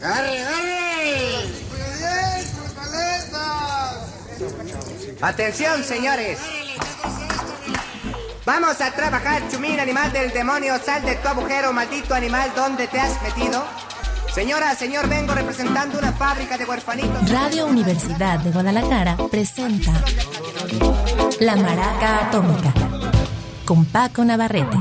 Atención, señores. Vamos a trabajar, chumín, animal del demonio. Sal de tu agujero, maldito animal, ¿dónde te has metido? Señora, señor, vengo representando una fábrica de huerfanitos. Radio Universidad de Guadalajara presenta La Maraca Atómica con Paco Navarrete.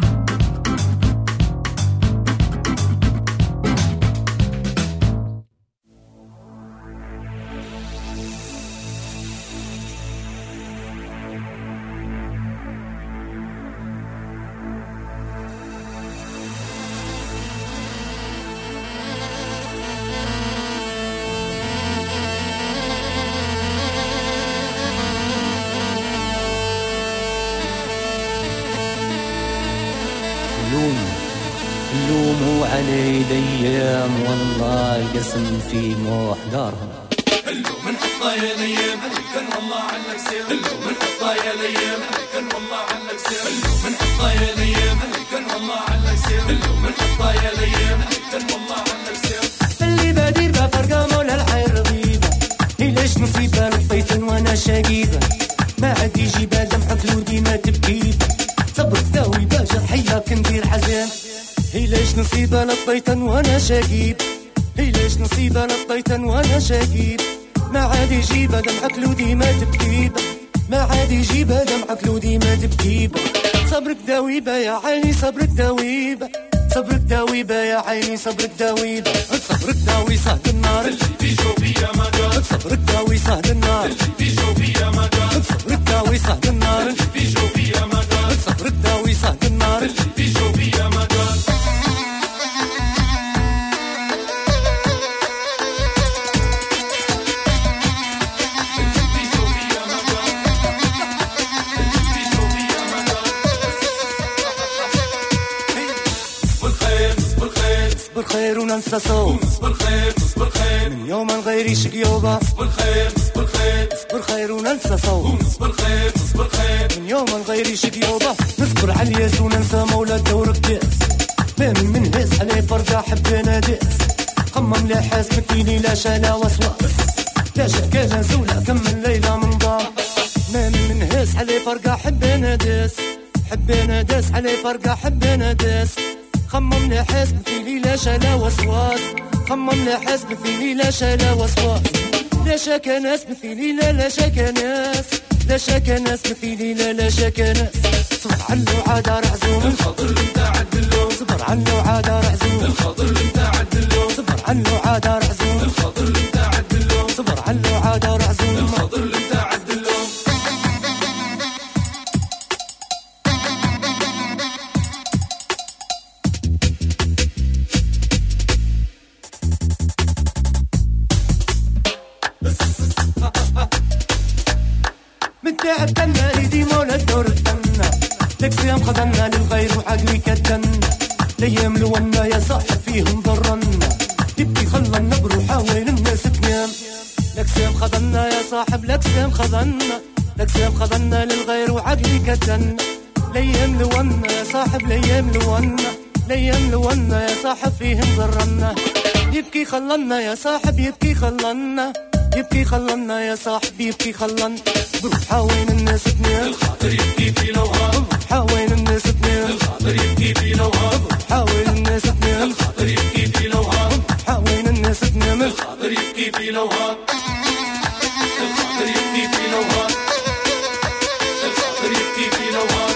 لوموا علي الايام والله القسم في محضرهم. اللوم نحطها يا الايام كان والله عنك سير. اللوم نحطها يا الايام كان والله عنك سير. اللوم نحطها يا الايام كان والله عنك سير. اللوم نحطها يا الايام كان والله عنك سير. اللي بدير بفرقه مولا الحير رغيبه. ليش نصيبه لطيت وانا شقيبه. ما عاد يجي دمع خلودي ما تبكي. صبرت داوي جرحيه كندير حزين. ليش نصيبه لطيتا وانا شقيب. ليش نصيبه لطيتا وانا شقيب. ما عاد يجيب دمع خلودي ما تبكي. ما عاد يجيب دمع خلودي ما تبكي. صبرك داويبه يا عيني صبرك داويبه. صبرك داويبه يا عيني صبرك داويبه. صبرك داوي صهد النار اللي في جوفي يا مدار. صبرك داوي صهد النار اللي في جوفي يا مدار. صبرك داوي صهد النار اللي في جوفي يا مدار. صبرك داوي صهد النار اللي في جوفي يا مدار. نصبر خير وننسى صوت. نصبر خير نصبر خير من يوم الغير شقيوبة. نصبر خير نصبر خير نصبر خير وننسى صوت. نصبر خير نصبر خير من يوم الغير شقيوبة. نصبر على الياس وننسى مولى الدور قداس. من هيس عليه فرقة حبينا داس. خمم لا حاس مكيني لا شالا وسواس. لا شكالا زولا كمل ليلة من ضام. من هيس عليه فرقة حبينا داس. حبينا داس عليه فرقة حبينا داس. خمم لي حسب فيني لا شلا وسواس. خمم لي حسب فيني لا شلا وسواس. لا شك ناس مثيلي لا شك ناس. لا شك ناس مثيلي لا شك ناس. صبر عنه عاد رعزوم الخضر متاع الدلو. صبر عنه عاد رعزوم الخضر متاع الدلو. صبر عنه عاد رعزوم الخضر متاع الدلو. صبر عنه عاد رعزوم الخضر متاع الدلو. تعبتنا ريدي مولا الدور الثنا. لك سيام خذنا للغير وعقلي كدنا. ليام لونا يا صاحب فيهم ضرنا. يبكي خلنا بروحه وين الناس تنام. لك سيام خذنا يا صاحب لك سيام خذنا. لك سيام خذنا للغير وعقلي كدنا. ليام لونا يا صاحب ليام لونا. ليام لونا يا صاحب فيهم ضرنا. يبكي خلنا يا صاحب يبكي خلنا. يبكي خلنا يا صاحبي يبكي خلنا. بروحها وين الناس تنام. الخاطر يبكي في لوهاب. بروحها وين الناس تنام. الخاطر يبكي في لوهاب. بروحها وين الناس تنام. الخاطر يبكي في لوهاب. بروحها وين الناس تنام. الخاطر يبكي في لوهاب. الخاطر يبكي في لوهاب. الخاطر يبكي في لوهاب.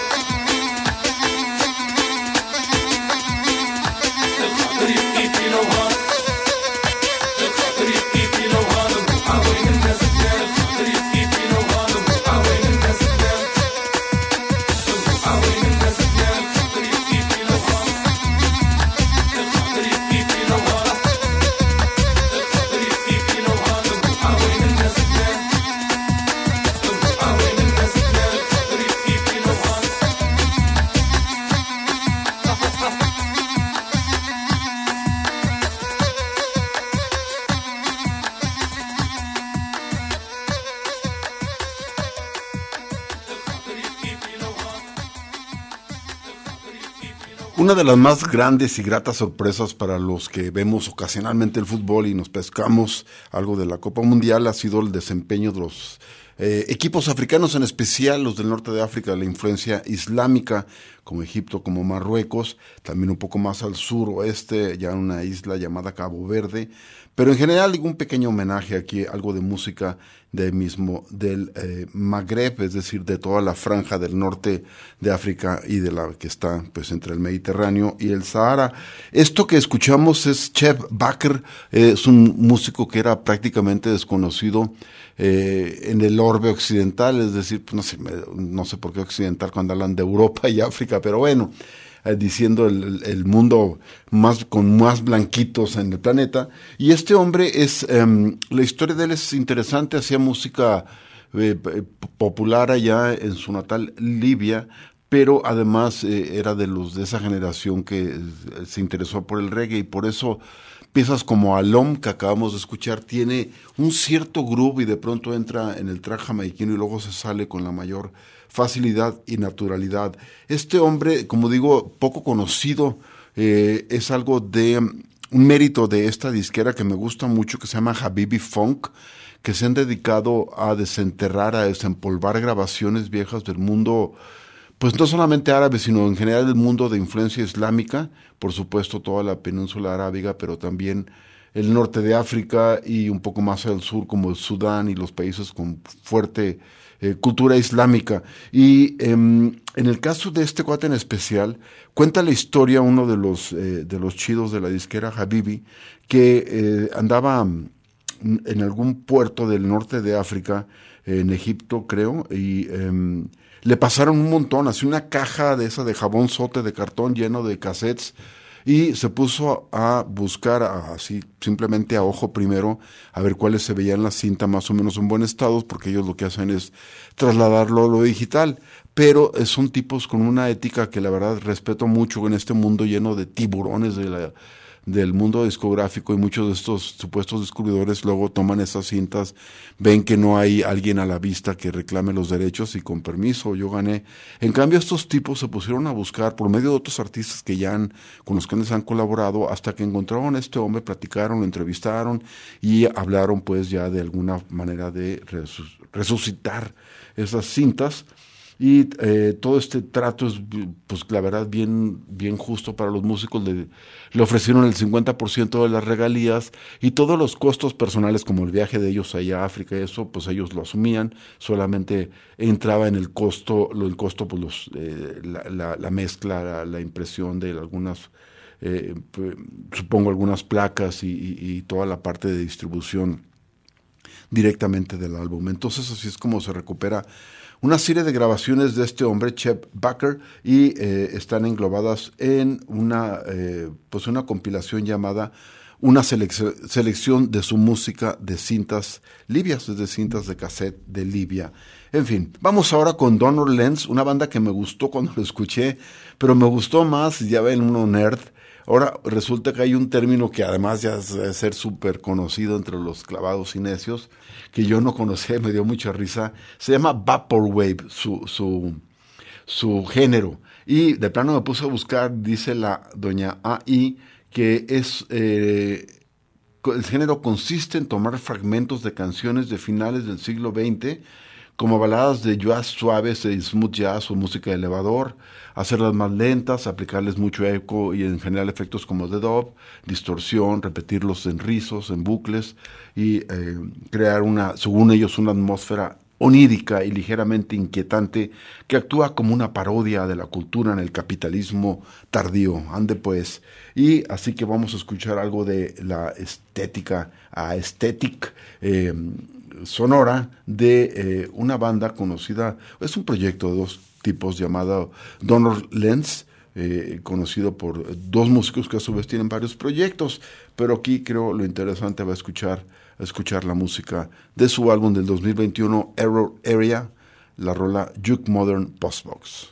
الخاطر يبكي في لوهاب. Una de las más grandes y gratas sorpresas para los que vemos ocasionalmente el fútbol y nos pescamos algo de la Copa Mundial ha sido el desempeño de los equipos africanos, en especial los del norte de África, la influencia islámica, como Egipto, como Marruecos, también un poco más al suroeste, ya una isla llamada Cabo Verde, pero en general un pequeño homenaje aquí, algo de música del Magreb, es decir, de toda la franja del norte de África y de la que está pues entre el Mediterráneo y el Sahara. Esto que escuchamos es Cheb Bakr, es un músico que era prácticamente desconocido en el orbe occidental, es decir, pues no sé por qué occidental cuando hablan de Europa y África, pero bueno, diciendo el mundo con más blanquitos en el planeta. Y este hombre la historia de él es interesante, hacía música popular allá en su natal Libia, pero además era de esa generación que se interesó por el reggae, y por eso piezas como Alom, que acabamos de escuchar, tiene un cierto groove y de pronto entra en el track jamaiquino y luego se sale con la mayor facilidad y naturalidad. Este hombre, como digo, poco conocido, es algo de un mérito de esta disquera que me gusta mucho, que se llama Habibi Funk, que se han dedicado a desenterrar, a desempolvar grabaciones viejas del mundo, pues no solamente árabe, sino en general del mundo de influencia islámica, por supuesto toda la península arábiga, pero también el norte de África y un poco más al sur como el Sudán y los países con fuerte cultura islámica. Y en el caso de este cuate en especial, cuenta la historia uno de los chidos de la disquera, Habibi, que andaba en algún puerto del norte de África, en Egipto creo, y le pasaron un montón, así una caja de esa de jabón sote de cartón lleno de cassettes, y se puso a buscar así simplemente a ojo primero a ver cuáles se veían en la cinta más o menos en buen estado, porque ellos lo que hacen es trasladarlo a lo digital, pero son tipos con una ética que la verdad respeto mucho en este mundo lleno de tiburones del mundo discográfico, y muchos de estos supuestos descubridores luego toman esas cintas, ven que no hay alguien a la vista que reclame los derechos y con permiso, yo gané. En cambio, estos tipos se pusieron a buscar por medio de otros artistas con los que han colaborado, hasta que encontraron a este hombre, platicaron, lo entrevistaron y hablaron pues ya de alguna manera de resucitar esas cintas. Y todo este trato es, pues la verdad, bien justo para los músicos. Le ofrecieron el 50% de las regalías y todos los costos personales, como el viaje de ellos allá a África y eso, pues ellos lo asumían. Solamente entraba en el costo pues la mezcla, la impresión de algunas, supongo algunas placas y toda la parte de distribución directamente del álbum. Entonces así es como se recupera una serie de grabaciones de este hombre, Cheb Bakr, y están englobadas en una compilación llamada Una selección de su música de cintas libias, es de cintas de cassette de Libia. En fin, vamos ahora con Donor Lenz, una banda que me gustó cuando lo escuché, pero me gustó más, ya ven, uno nerd. Ahora resulta que hay un término que además ya debe ser súper conocido entre los clavados y necios, que yo no conocía, me dio mucha risa. Se llama Vaporwave, su género. Y de plano me puse a buscar, dice la doña A.I., que el género consiste en tomar fragmentos de canciones de finales del siglo XX, como baladas de jazz suaves, de smooth jazz o música de elevador, hacerlas más lentas, aplicarles mucho eco y en general efectos como de dub, distorsión, repetirlos en rizos, en bucles y crear según ellos, una atmósfera onírica y ligeramente inquietante que actúa como una parodia de la cultura en el capitalismo tardío. Ande pues. Y así que vamos a escuchar algo de la estética aesthetic sonora de una banda conocida. Es un proyecto de dos tipos llamado Donor Lenz, conocido por dos músicos que a su vez tienen varios proyectos, pero aquí creo lo interesante va a escuchar la música de su álbum del 2021, Error Area, la rola Juke Modern Postbox.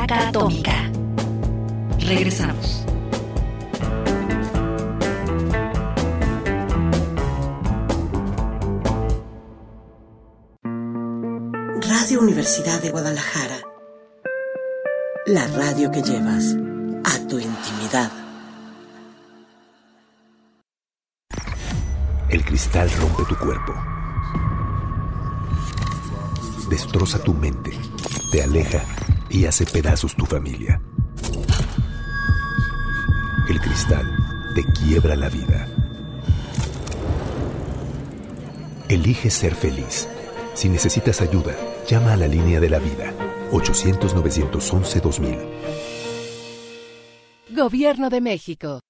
Maraca Atómica. Regresamos. Radio Universidad de Guadalajara. La radio que llevas a tu intimidad. El cristal rompe tu cuerpo. Destroza tu mente, te aleja y hace pedazos tu familia. El cristal te quiebra la vida. Elige ser feliz. Si necesitas ayuda, llama a la línea de la vida, 800-911-2000. Gobierno de México.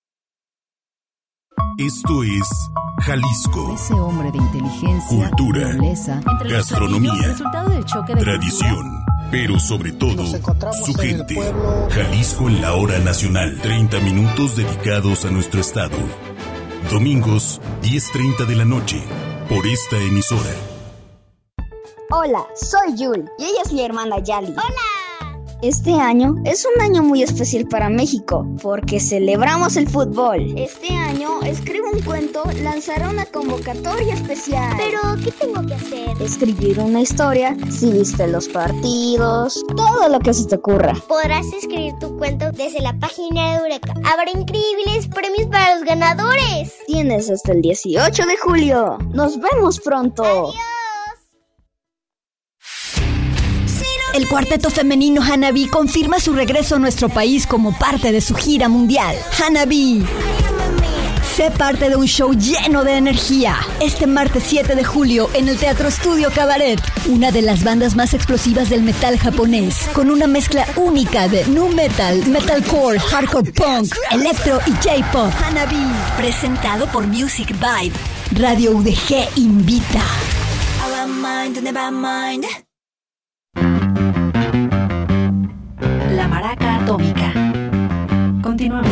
Esto es Jalisco. Ese hombre de inteligencia, cultura, nobleza, gastronomía, tradición, pero sobre todo, su gente. Jalisco en la hora nacional. 30 minutos dedicados a nuestro estado. Domingos, 10:30 de la noche, por esta emisora. Hola, soy Yul y ella es mi hermana Yali. ¡Hola! Este año es un año muy especial para México porque celebramos el fútbol. Este año escribo un cuento, lanzaré una convocatoria especial. ¿Pero qué tengo que hacer? Escribir una historia, si viste los partidos, todo lo que se te ocurra. Podrás escribir tu cuento desde la página de Eureka. Habrá increíbles premios para los ganadores. Tienes hasta el 18 de julio. Nos vemos pronto. ¡Adiós! El cuarteto femenino Hanabi confirma su regreso a nuestro país como parte de su gira mundial. Hanabi. Sé parte de un show lleno de energía. Este martes 7 de julio en el Teatro Estudio Cabaret. Una de las bandas más explosivas del metal japonés. Con una mezcla única de nu metal, metalcore, hardcore punk, electro y J-pop. Hanabi. Presentado por Music Vibe. Radio UDG invita. La Maraca Atómica. Continuamos.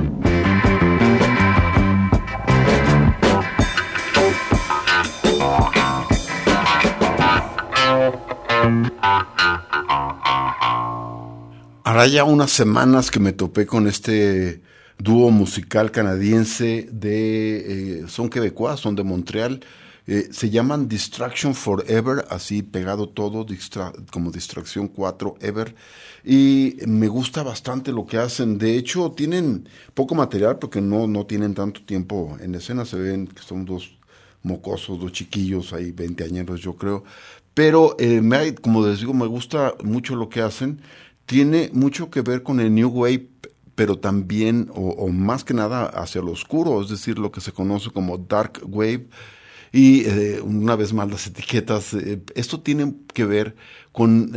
Hará ya unas semanas que me topé con este dúo musical canadiense son quebecois, son de Montreal. Se llaman Distraction Forever, así pegado todo, como Distracción 4 Ever, y me gusta bastante lo que hacen. De hecho, tienen poco material porque no tienen tanto tiempo en escena. Se ven que son dos mocosos, dos chiquillos, ahí 20 añeros yo creo, pero como les digo, me gusta mucho lo que hacen. Tiene mucho que ver con el New Wave, pero también, o más que nada, hacia lo oscuro, es decir, lo que se conoce como Dark Wave. Y una vez más las etiquetas, esto tiene que ver con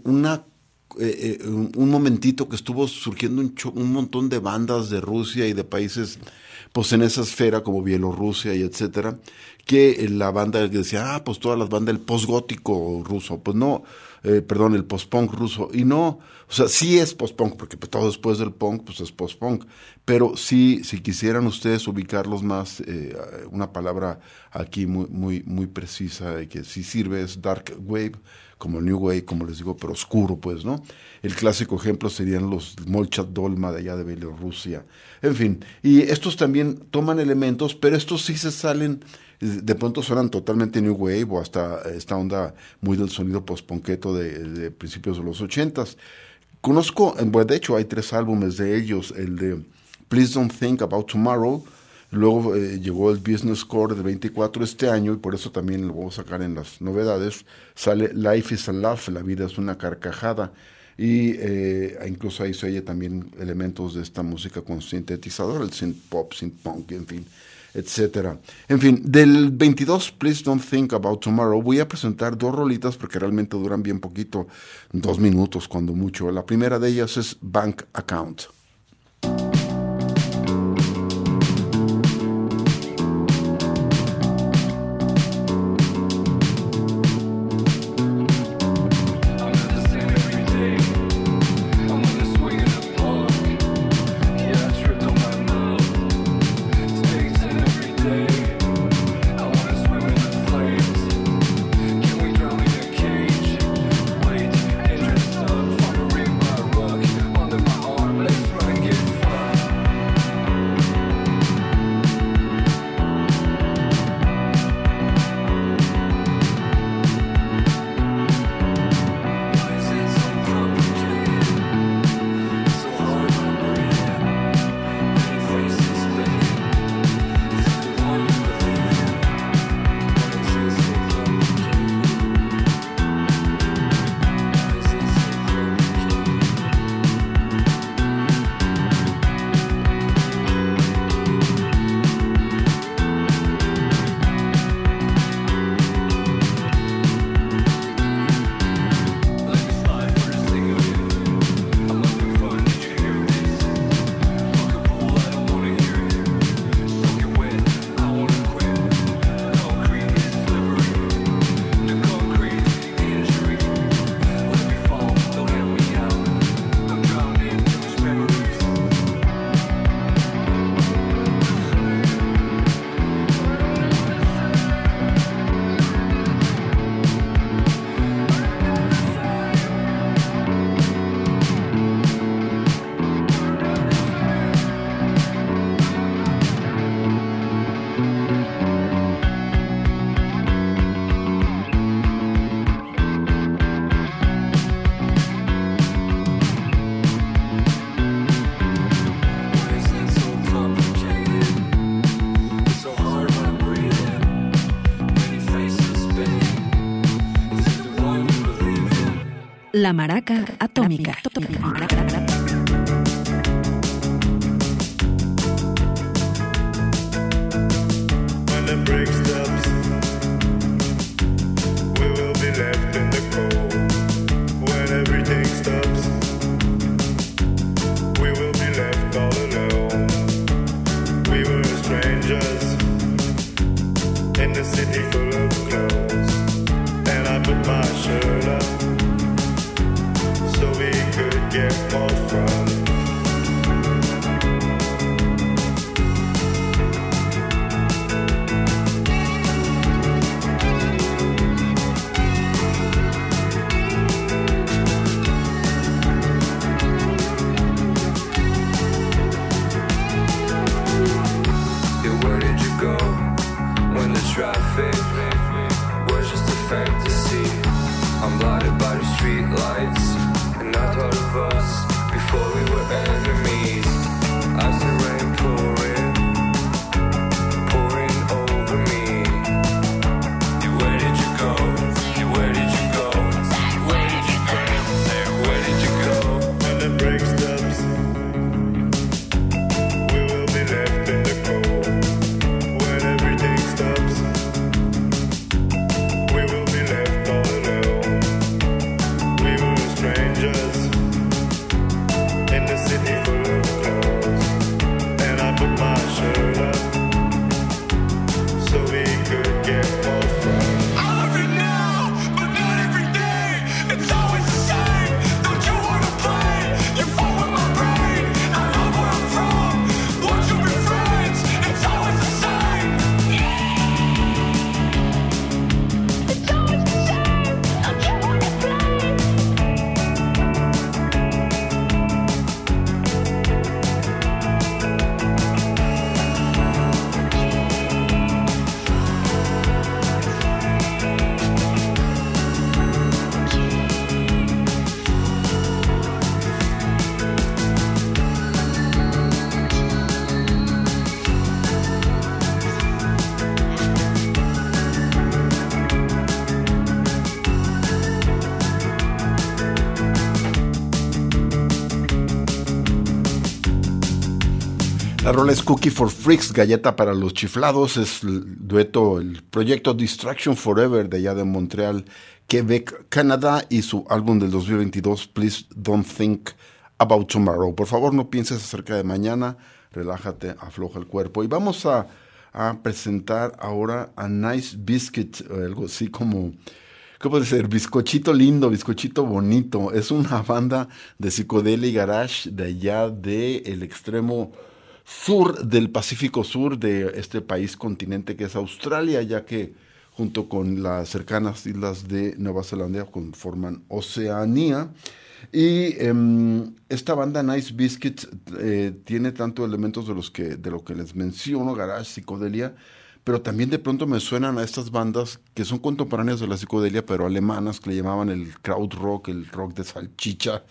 un momentito que estuvo surgiendo un montón de bandas de Rusia y de países pues en esa esfera como Bielorrusia y etcétera, que la banda decía, pues todas las bandas del postgótico ruso, pues no, el post-punk ruso, y no, o sea, sí es post-punk, porque pues, todo después del punk, pues es post-punk, pero sí, si quisieran ustedes ubicarlos más, una palabra aquí muy precisa y que sí sirve es Dark Wave, como New Wave, como les digo, pero oscuro, pues, ¿no? El clásico ejemplo serían los Molchat Dolma de allá de Bielorrusia, en fin, y estos también toman elementos, pero estos sí se salen, de pronto suenan totalmente New Wave o hasta esta onda muy del sonido post-punketo de principios de los 80s. Conozco, bueno, de hecho hay 3 álbumes de ellos, el de Please Don't Think About Tomorrow, luego llegó el Business Core del 24 este año y por eso también lo voy a sacar en las novedades, sale Life is a Laugh, la vida es una carcajada, y incluso ahí se oye también elementos de esta música con sintetizador, el synth pop, synth punk, en fin, etcétera. En fin, del 22 Please Don't Think About Tomorrow voy a presentar 2 rolitas porque realmente duran bien poquito, 2 minutos cuando mucho. La primera de ellas es Bank Account. River La Maraca Atómica. When the break stops, we will be left in the cold. When everything stops, we will be left all alone. We were strangers in the city full of clothes, and I put my shirt up so we could get more fun. Traffic was just a fantasy. I'm blinded by the street lights, and I thought of us before we were enemies. As the rain pouring over me. Where did you go? Where did you go? Where did you go? Where did you go? When the break stops, we will be left in the cold. When everything stops, we will be left all alone. We were strangers in the city full of clothes, and I put my shirt up so we could get more fun. I love you now, but not every day. It's always the same. Don't you wanna play? You fuck with my brain. I love where I'm from. Won't you be friends? It's always the same. It's always the same. Don't you wanna play? La rola es Cookie for Freaks, galleta para los chiflados. Es el dueto, el proyecto Distraction Forever de allá de Montreal, Quebec, Canadá, y su álbum del 2022, Please Don't Think About Tomorrow. Por favor, no pienses acerca de mañana, relájate, afloja el cuerpo. Y vamos a presentar ahora a Nice Biscuit, algo así como, ¿qué puede ser? Bizcochito lindo, bizcochito bonito. Es una banda de psicodelia y garage de allá del extremo sur del Pacífico Sur de este país continente que es Australia, ya que junto con las cercanas islas de Nueva Zelanda conforman Oceanía. Y esta banda Nice Biscuit tiene tanto elementos de lo que les menciono, garage, psicodelia, pero también de pronto me suenan a estas bandas que son contemporáneas de la psicodelia, pero alemanas, que le llamaban el krautrock, el rock de salchicha,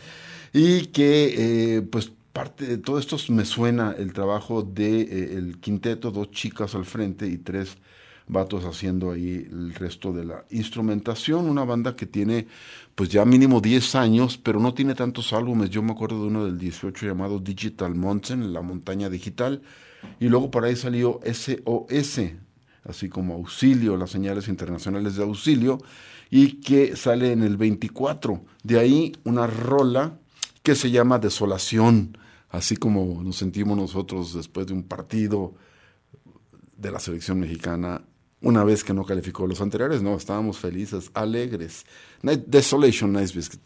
y que pues parte de todo esto me suena el trabajo de el quinteto, 2 chicas al frente y 3 vatos haciendo ahí el resto de la instrumentación. Una banda que tiene pues ya mínimo 10 años, pero no tiene tantos álbumes. Yo me acuerdo de uno del 18 llamado Digital Mountain, la montaña digital, y luego por ahí salió SOS, así como auxilio, las señales internacionales de auxilio, y que sale en el 24. De ahí una rola que se llama Desolación, así como nos sentimos nosotros después de un partido de la selección mexicana, una vez que no calificó los anteriores. No, estábamos felices, alegres. Desolation, Nice Biscuit.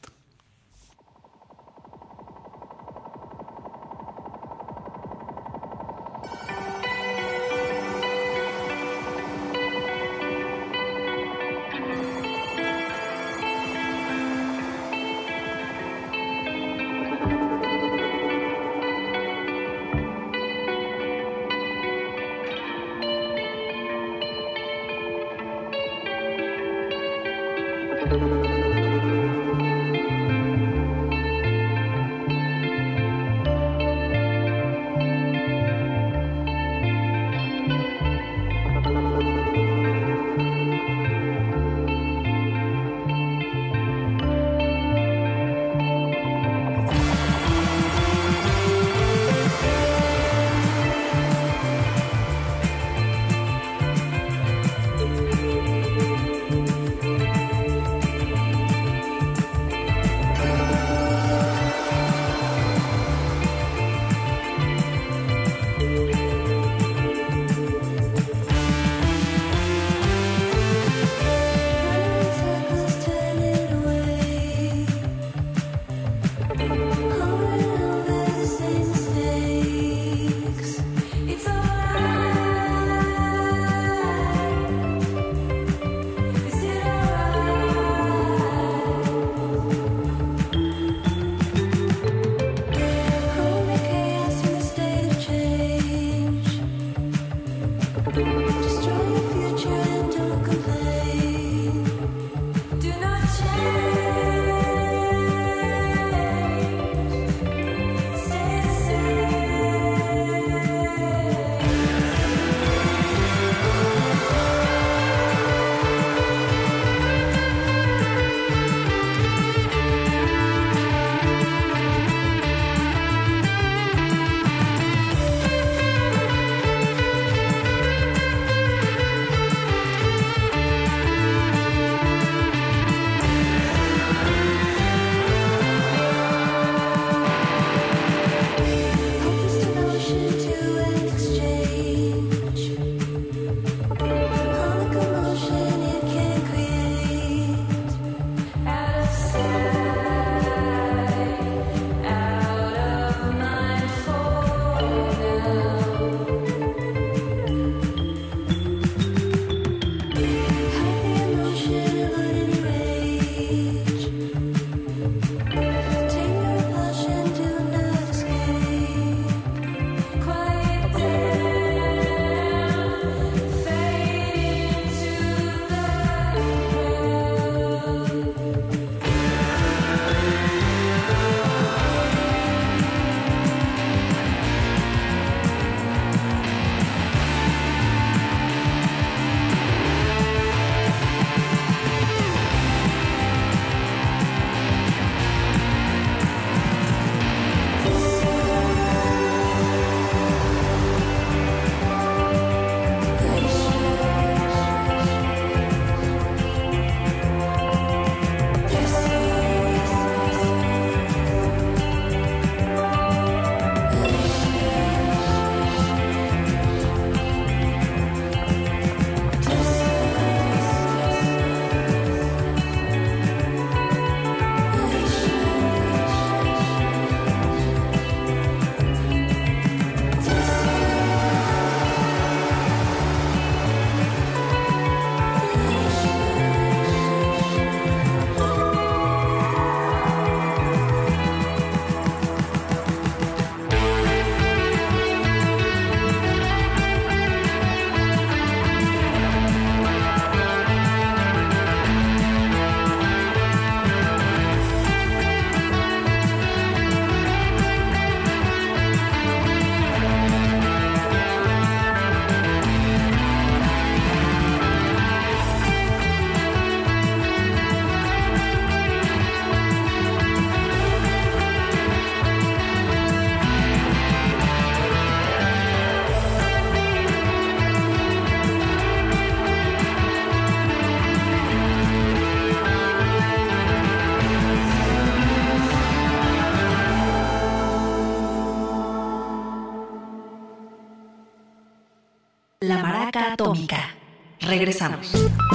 La Maraca Atómica. Regresamos.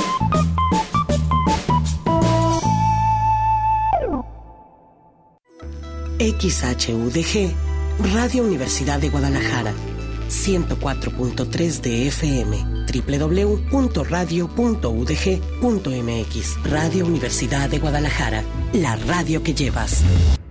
XHUDG, Radio Universidad de Guadalajara, 104.3 de FM, www.radio.udg.mx. Radio Universidad de Guadalajara, la radio que llevas.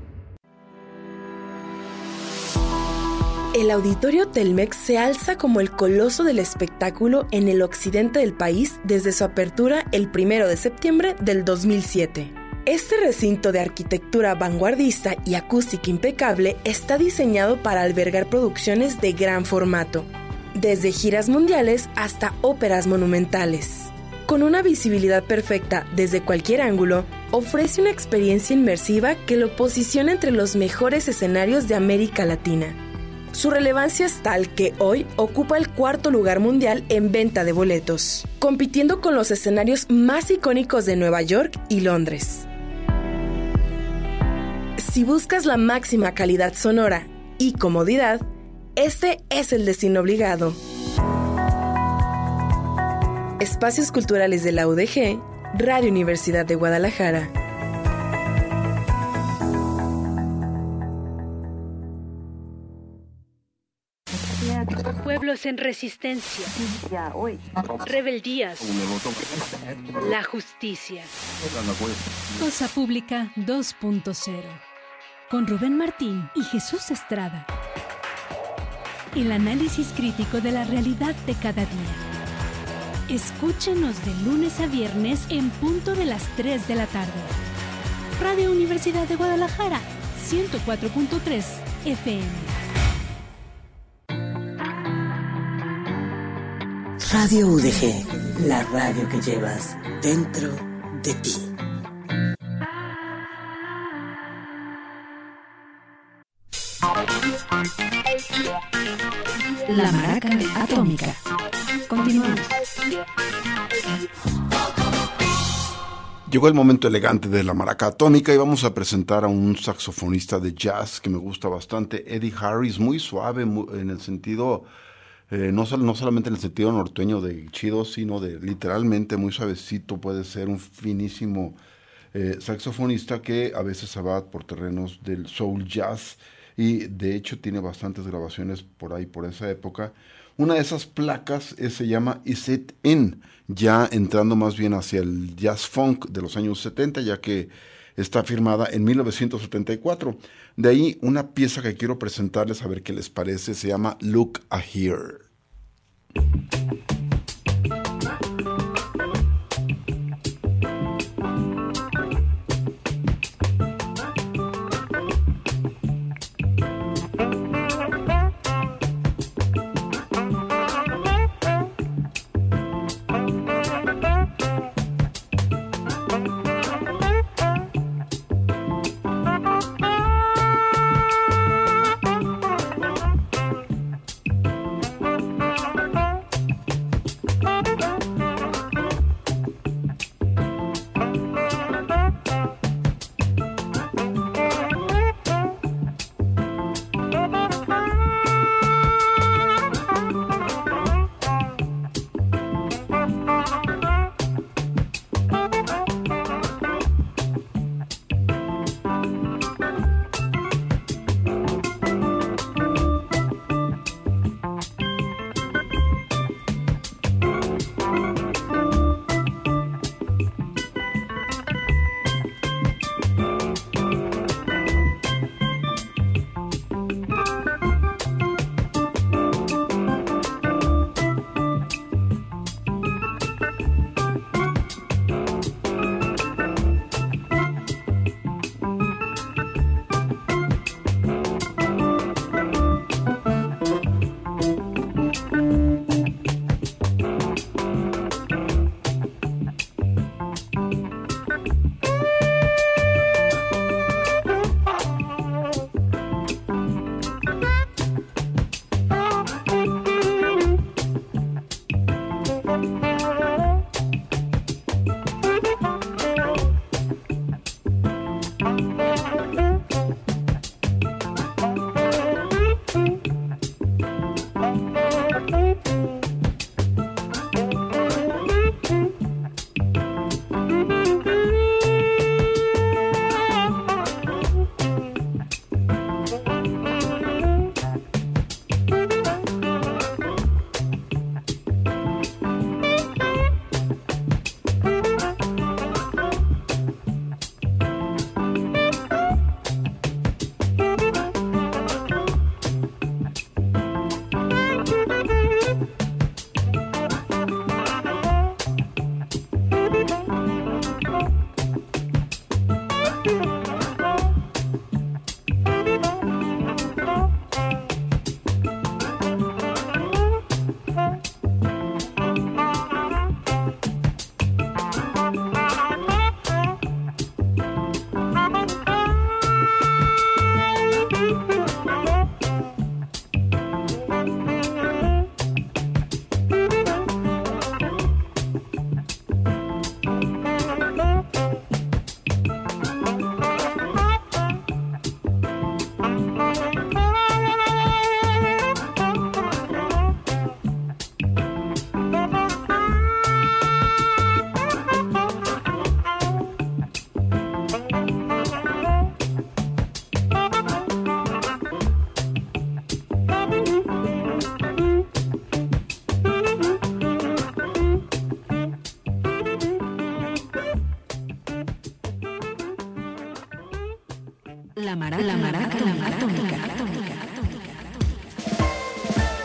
El Auditorio Telmex se alza como el coloso del espectáculo en el occidente del país desde su apertura el 1 de septiembre del 2007. Este recinto de arquitectura vanguardista y acústica impecable está diseñado para albergar producciones de gran formato, desde giras mundiales hasta óperas monumentales. Con una visibilidad perfecta desde cualquier ángulo, ofrece una experiencia inmersiva que lo posiciona entre los mejores escenarios de América Latina. Su relevancia es tal que hoy ocupa el 4º lugar mundial en venta de boletos, compitiendo con los escenarios más icónicos de Nueva York y Londres. Si buscas la máxima calidad sonora y comodidad, este es el destino obligado. Espacios Culturales de la UDG, Radio Universidad de Guadalajara. Pueblos en resistencia, rebeldías, la justicia. Cosa Pública 2.0, con Rubén Martín y Jesús Estrada. el análisis crítico de la realidad de cada día. Escúchenos de lunes a viernes en punto de las 3 de la tarde. Radio Universidad de Guadalajara, 104.3 FM. Radio UDG, la radio que llevas dentro de ti. La Maraca Atómica. Continuamos. Llegó el momento elegante de la Maraca Atómica y vamos a presentar a un saxofonista de jazz que me gusta bastante, Eddie Harris, muy suave en el sentido, no solamente en el sentido norteño de chido, sino de literalmente muy suavecito. Puede ser un finísimo saxofonista que a veces se va por terrenos del soul jazz y de hecho tiene bastantes grabaciones por ahí, por esa época. Una de esas placas se llama Is It In, ya entrando más bien hacia el jazz funk de los años 70, ya que está firmada en 1974. De ahí una pieza que quiero presentarles a ver qué les parece, se llama Look a Here. La Maraca Atómica.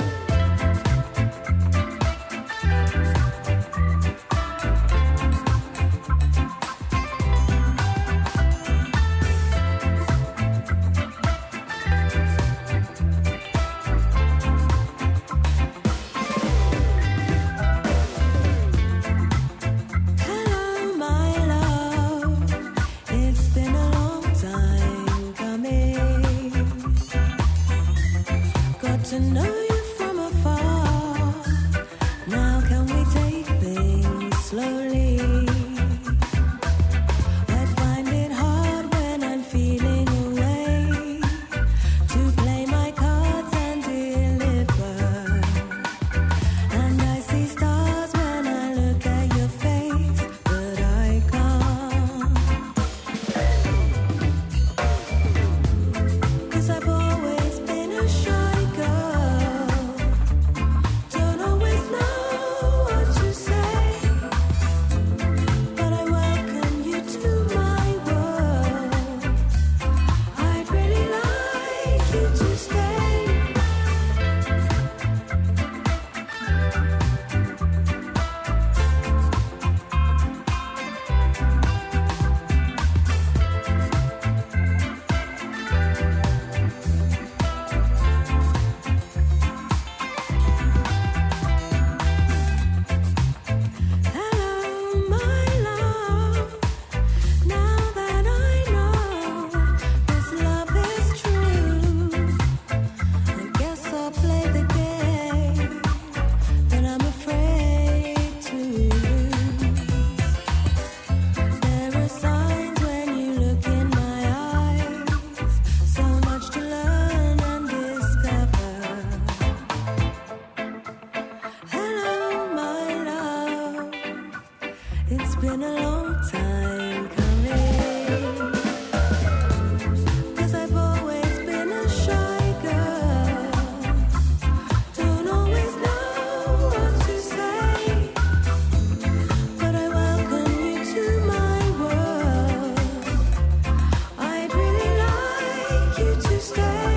been a long time coming, 'cause I've always been a shy girl, don't always know what to say, but I welcome you to my world. I'd really like you to stay.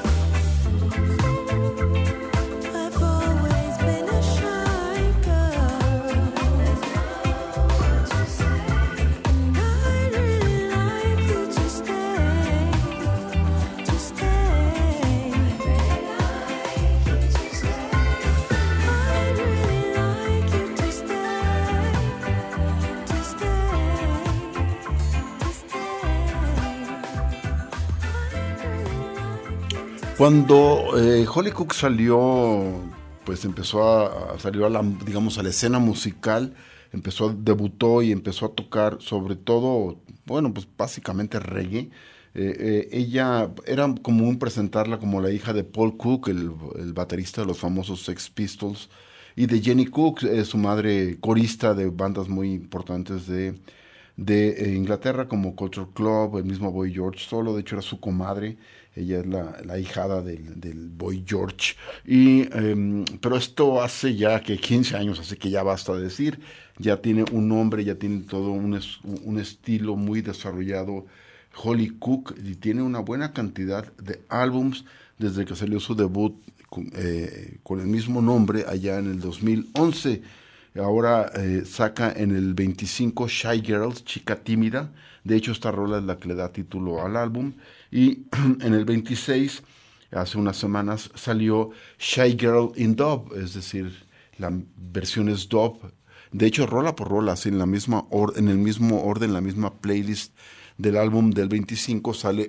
I've always been a shy girl, and I'd really like you to stay, to stay. I'd really like you to stay. I'd really like you to stay, to stay, to stay. Cuando Holly Cook salió, pues empezó a salir a la, digamos, a la escena musical, debutó y empezó a tocar sobre todo, bueno, pues básicamente reggae. Ella era común presentarla como la hija de Paul Cook, el baterista de los famosos Sex Pistols, y de Jenny Cook, su madre corista de bandas muy importantes de Inglaterra, como Culture Club, el mismo Boy George solo. De hecho era su comadre. Ella es la ahijada del Boy George. Pero esto hace ya que 15 años, así que ya basta de decir. Ya tiene un nombre, ya tiene todo un estilo muy desarrollado Holly Cook, y tiene una buena cantidad de álbums desde que salió su debut con el mismo nombre allá en el 2011. Ahora saca en el 25 Shy Girls, Chica Tímida. De hecho, esta rola es la que le da título al álbum. Y en el 26, hace unas semanas, salió Shy Girl in Dub, es decir, la versión es dub. De hecho, rola por rola, así en el mismo orden, la misma playlist del álbum del 25 sale.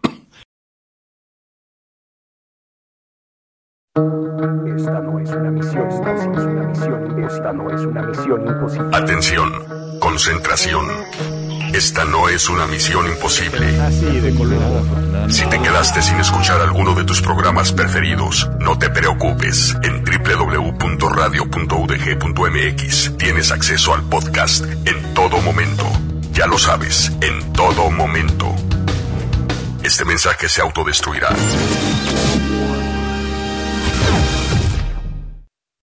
Esta no es una misión, esta no es una misión imposible. Atención, concentración. Esta no es una misión imposible. Así de colorado. Si te quedaste sin escuchar alguno de tus programas preferidos, no te preocupes. En www.radio.udg.mx tienes acceso al podcast en todo momento. Ya lo sabes, en todo momento. Este mensaje se autodestruirá.